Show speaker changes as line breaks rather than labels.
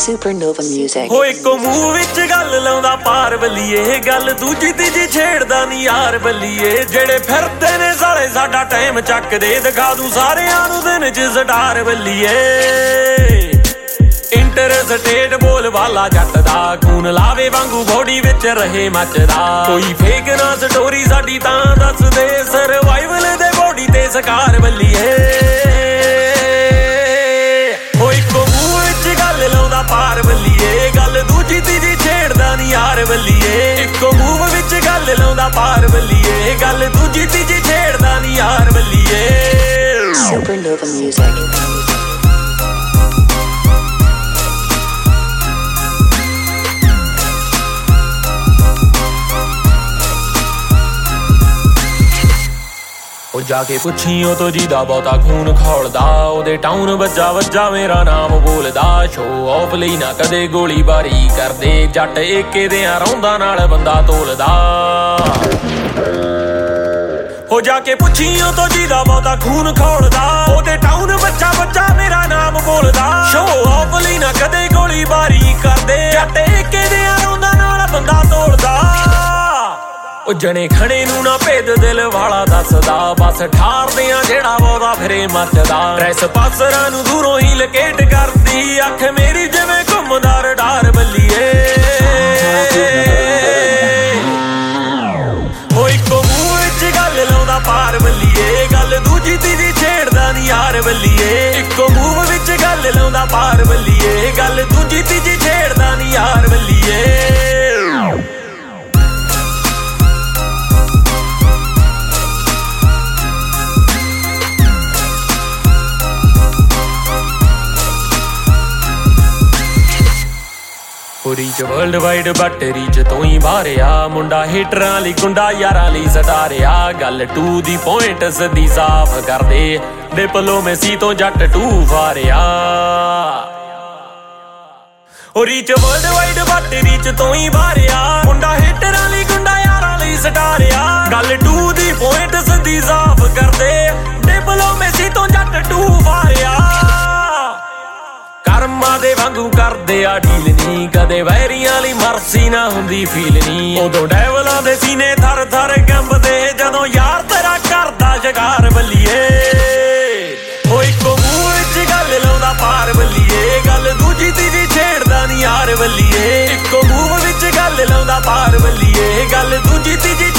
Supernova Music।
ਹੋ ਇੱਕੋ ਮੂੰਹ ਵਿੱਚ ਗੱਲ ਲਾਉਂਦਾ ਪਾਰ ਬੱਲੀਏ, ਗੱਲ ਦੂਜੀ ਤੀਜੀ ਛੇੜਦਾ ਨੀ ਯਾਰ ਬੱਲੀਏ। ਜਿਹੜੇ ਫਿਰਦੇ ਨੇ ਸਾਲੇ ਸਾਡਾ ਟਾਈਮ ਚੱਕਦੇ, ਦਿਖਾ ਦੂੰ ਸਾਰਿਆਂ ਨੂੰ ਦਿਨ ਚ ਸਟਾਰ ਬੱਲੀਏ। ਇੰਟਰਸਟੇਟ ਬੋਲ ਵਾਲਾ ਜੱਟ ਦਾ, ਖੂਨ ਲਾਵੇ ਵਾਂਗੂ ਬੋਡੀ ਵਿੱਚ ਰਹੇ ਮੱਚਦਾ। ਕੋਈ ਫੇਕ ਨਾ ਸਟੋਰੀ ਸਾਡੀ ਤਾਂ ਦੱਸ ਦੇ, ਸਰਵਾਈਵਲ ਦੇ ਬੋਡੀ ਤੇ ਸਕਾਰ ਬੱਲੀਏ। ਹੋ ਇੱਕੋ ਮੂੰਹ ਵਿੱਚ ਗੱਲ ਲਾਉਂਦਾ ਪਾਰ ਬੱਲੀਏ, ਗੱਲ ਦੂਜੀ ਤੀਜੀ ਛੇੜਦਾ ਨੀ ਯਾਰ ਬੱਲੀਏ। ਇੱਕੋ ਮੂੰਹ ਵਿੱਚ ਗੱਲ ਲਾਉਂਦਾ ਪਾਰ ਬੱਲੀਏ, ਗੱਲ ਦੂਜੀ ਤੀਜੀ ਛੇੜਦਾ ਨੀ ਯਾਰ ਬੱਲੀਏ।
Supernova Music। ਉਹ ਜਾ ਕੇ ਪੁੱਛੀ ਉਹ ਤੋਂ ਜਿਹਦਾ ਬਹੁਤਾ ਖੂਨ ਖੌਲਦਾ, ਉਹਦੇ ਟਾਊਨ ਵੱਜਾ ਵੱਜਾ ਮੇਰਾ ਨਾਮ ਬੋਲਦਾ। ਸ਼ੋ ਆਫ ਲਈ ਨਾ ਕਦੇ ਗੋਲੀਬਾਰੀ ਕਰਦੇ, ਜੱਟ ਏਕੇ ਦਿਆਂ ਰੌਂਦਾ ਨਾਲ ਬੰਦਾ ਤੋਲਦਾ। ਹੋ ਜਾ ਕੇ ਪੁੱਛੀ ਉਹ ਤੋਂ ਜਿਹਦਾ ਬਹੁਤਾ ਖੂਨ ਖੌਲਦਾ, ਉਹਦੇ ਟਾਊਨ ਵੱਜਾ ਵੱਜਾ ਮੇਰਾ ਨਾਮ ਬੋਲਦਾ। ਸ਼ੋ ਆਫ ਲਈ ਨਾ ਕਦੇ ਗੋਲੀਬਾਰੀ ਕਰਦੇ, ਜੱਟ ਏਕੇ ਦਿਆਂ ਰੌਂਦਾ ਨਾਲ ਬੰਦਾ ਤੋਲਦਾ। ਉਹ ਜਣੇ ਖਣੇ ਨੂੰ ਨਾ ਭੇਦ ਦਿਲ ਵਾਲਾ ਦੱਸਦਾ, ਬਸ ਠਾਰਦੇ ਆ ਜਿਹੜਾ ਬਹੁਤਾ ਫਿਰੇ ਮੱਚਦਾ। ਡਰੈਸ ਪਾਸਰਾਂ ਨੂੰ ਦੂਰੋਂ ਹੀ ਲਕੇਟ ਕਰਦੀ, ਅੱਖ ਮੇਰੀ ਜਿਵੇਂ ਘੁੰਮਦਾ ਰਡਾਰ ਬੱਲੀਏ। ਉਹ ਇੱਕੋ ਮੂੰਹ ਵਿੱਚ ਗੱਲ ਲਾਉਂਦਾ ਪਾਰ ਬੱਲੀਏ, ਗੱਲ ਦੂਜੀ ਤੀਜੀ ਛੇੜਦਾ ਨੀ ਯਾਰ ਬੱਲੀਏ। ਇੱਕੋ ਮੂੰਹ ਵਿੱਚ ਗੱਲ ਲਾਉਂਦਾ ਪਾਰ ਬੱਲੀਏ, ਗੱਲ ਦੂਜੀ ਤੀਜੀ ਛੇੜਦਾ ਨੀ ਯਾਰ ਬੱਲੀਏ। Reach world wide but reach ਤੋਂ ਹੀ ਬਾਹਰਿਆ, ਮੁੰਡਾ ਹੀਟਰਾਂ ਲਈ ਗੁੰਡਾ ਯਾਰਾਂ ਲਈ ਸਟਾਰਿਆ। ਗੱਲ ਟੂ ਦੀ ਪੁਆਇੰਟ ਸਦੀ ਸਾਫ਼ ਕਰਦੇ, ਡਿਪਲੋਮੇਸੀ ਤੋਂ ਜੱਟ ਟੂ ਫਾਰਿਆ। ਉਹ reach world wide but reach ਤੋਂ ਹੀ ਬਾਹਰਿਆ, ਮੁੰਡਾ ਹੀਟਰਾਂ ਲਈ ਗੁੰਡਾ ਯਾਰਾਂ ਲਈ ਸਟਾਰਿਆ। ਗੱਲ ਟੂ ਦੀ ਪੁਆਇੰਟ ਸਦੀ ਸਾਫ਼ ਕਰਦੇ, ਡਿਪਲੋਮੇਸੀ ਤੋਂ ਜੱਟ ਟੂ ਫਾਰਿਆ। ਕਰਮਾਂ ਦੇ ਵਾਂਗੂ ਕਰਦੇ ਆ ਡੀਲ ਨੀ, ਕਦੇ ਵੈਰੀਆਂ ਲਈ ਮਰਸੀ ਨਾ ਹੁੰਦੀ ਫੀਲ ਨੀ। ਉਦੋਂ ਡੈਵਲਾਂ ਦੇ ਸੀਨੇ ਥਰ ਥਰ ਕੰਬਦੇ, ਜਦੋਂ ਯਾਰ ਤੇਰਾ ਕਰਦਾ ਸ਼ਿਕਾਰ ਬੱਲੀਏ। ਉਹ ਇੱਕੋ ਮੂੰਹ ਵਿੱਚ ਗੱਲ ਲਾਉਂਦਾ ਪਾਰ ਬੱਲੀਏ, ਗੱਲ ਦੂਜੀ ਤੀਜੀ ਛੇੜਦਾ ਨੀ ਯਾਰ ਬੱਲੀਏ। ਇੱਕੋ ਮੂੰਹ ਵਿੱਚ ਗੱਲ ਲਾਉਂਦਾ ਪਾਰ ਬੱਲੀਏ, ਗੱਲ ਦੂਜੀ ਤੀਜੀ